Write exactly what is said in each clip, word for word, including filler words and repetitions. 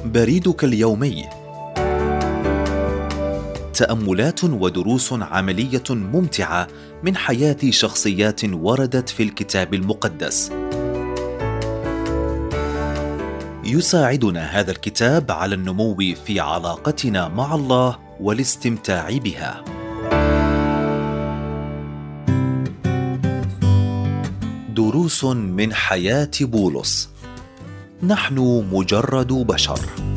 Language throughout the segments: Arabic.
بريدك اليومي. تأملات ودروس عملية ممتعة من حياة شخصيات وردت في الكتاب المقدس. يساعدنا هذا الكتاب على النمو في علاقتنا مع الله والاستمتاع بها. دروس من حياة بولس. نحن مجرد بشر.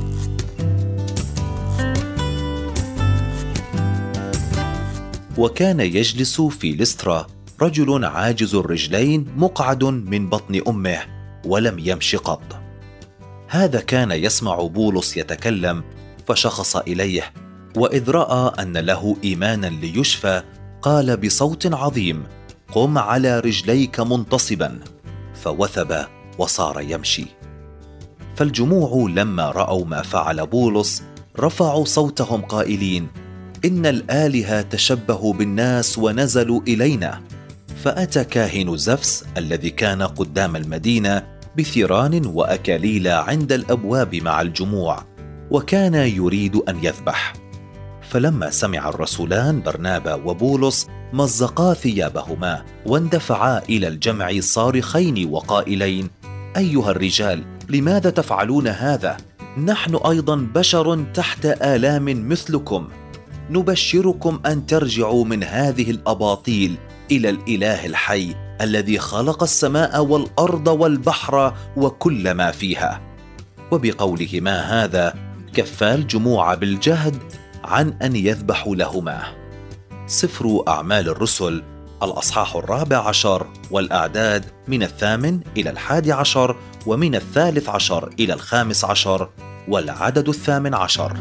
وكان يجلس في لسترا رجل عاجز الرجلين مقعد من بطن أمه ولم يمش قط. هذا كان يسمع بولس يتكلم فشخص إليه، وإذ رأى أن له إيمانا ليشفى قال بصوت عظيم: قم على رجليك منتصبا، فوثب وصار يمشي. فالجموع لما رأوا ما فعل بولس رفعوا صوتهم قائلين: إن الآلهة تشبهوا بالناس ونزلوا إلينا. فأتى كاهن زفس الذي كان قدام المدينة بثيران وأكاليل عند الأبواب مع الجموع، وكان يريد أن يذبح. فلما سمع الرسولان برنابا وبولس مزقا ثيابهما واندفعا إلى الجمع صارخين وقائلين: أيها الرجال، لماذا تفعلون هذا؟ نحن أيضا بشر تحت آلام مثلكم. نبشركم أن ترجعوا من هذه الأباطيل إلى الإله الحي الذي خلق السماء والأرض والبحر وكل ما فيها. وبقولهما هذا كفا الجموع بالجهد عن أن يذبحوا لهما. سفر أعمال الرسل الأصحاح الرابع عشر والأعداد من الثامن إلى الحادي عشر ومن الثالث عشر إلى الخامس عشر والعدد الثامن عشر.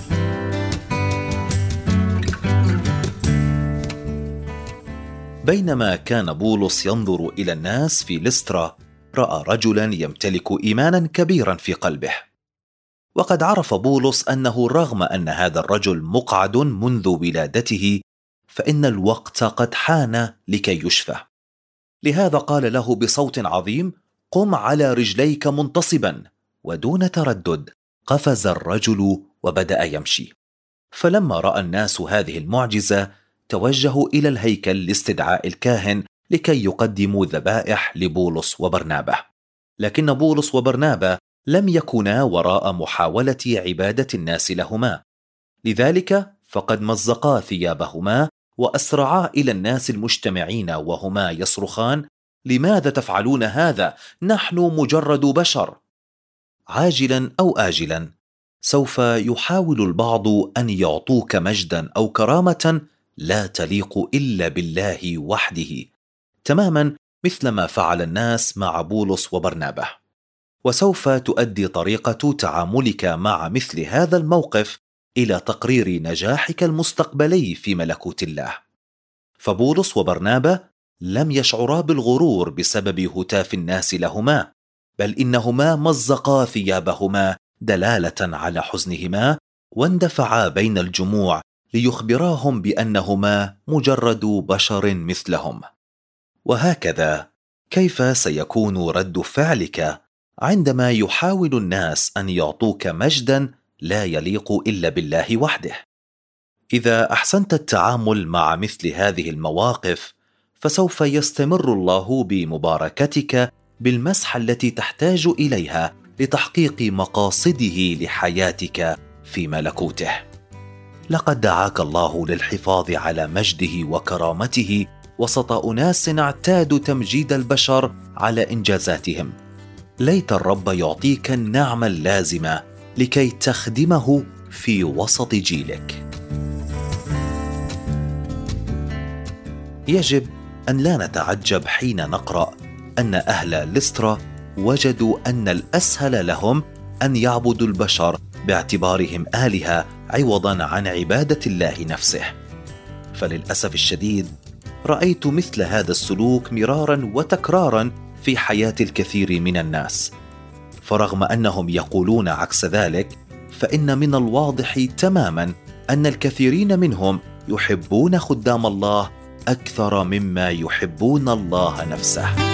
بينما كان بولس ينظر إلى الناس في لسترا رأى رجلا يمتلك إيمانا كبيرا في قلبه. وقد عرف بولس أنه رغم أن هذا الرجل مقعد منذ ولادته فإن الوقت قد حان لكي يشفى. لهذا قال له بصوت عظيم: قم على رجليك منتصبا. ودون تردد قفز الرجل وبدأ يمشي. فلما رأى الناس هذه المعجزة توجهوا إلى الهيكل لاستدعاء الكاهن لكي يقدموا ذبائح لبولس وبرنابا. لكن بولس وبرنابا لم يكونا وراء محاولة عبادة الناس لهما، لذلك فقد مزقا ثيابهما وأسرعا إلى الناس المجتمعين وهما يصرخان: لماذا تفعلون هذا؟ نحن مجرد بشر. عاجلا أو آجلا سوف يحاول البعض أن يعطوك مجدا أو كرامة لا تليق إلا بالله وحده، تماما مثل ما فعل الناس مع بولس وبرنابا. وسوف تؤدي طريقة تعاملك مع مثل هذا الموقف إلى تقرير نجاحك المستقبلي في ملكوت الله. فبولس وبرنابا لم يشعرا بالغرور بسبب هتاف الناس لهما، بل إنهما مزقا ثيابهما دلالة على حزنهما واندفعا بين الجموع ليخبراهم بأنهما مجرد بشر مثلهم. وهكذا كيف سيكون رد فعلك عندما يحاول الناس أن يعطوك مجدا لا يليق إلا بالله وحده؟ إذا أحسنت التعامل مع مثل هذه المواقف فسوف يستمر الله بمباركتك بالمسحة التي تحتاج إليها لتحقيق مقاصده لحياتك في ملكوته. لقد دعاك الله للحفاظ على مجده وكرامته وسط أناس اعتادوا تمجيد البشر على إنجازاتهم. ليت الرب يعطيك النعمة اللازمة لكي تخدمه في وسط جيلك. يجب أن لا نتعجب حين نقرأ أن أهل لسترا وجدوا أن الأسهل لهم أن يعبدوا البشر باعتبارهم آلهة عوضا عن عبادة الله نفسه. فللأسف الشديد رأيت مثل هذا السلوك مرارا وتكرارا في حياة الكثير من الناس. فرغم أنهم يقولون عكس ذلك فإن من الواضح تماما أن الكثيرين منهم يحبون خدام الله أكثر مما يحبون الله نفسه.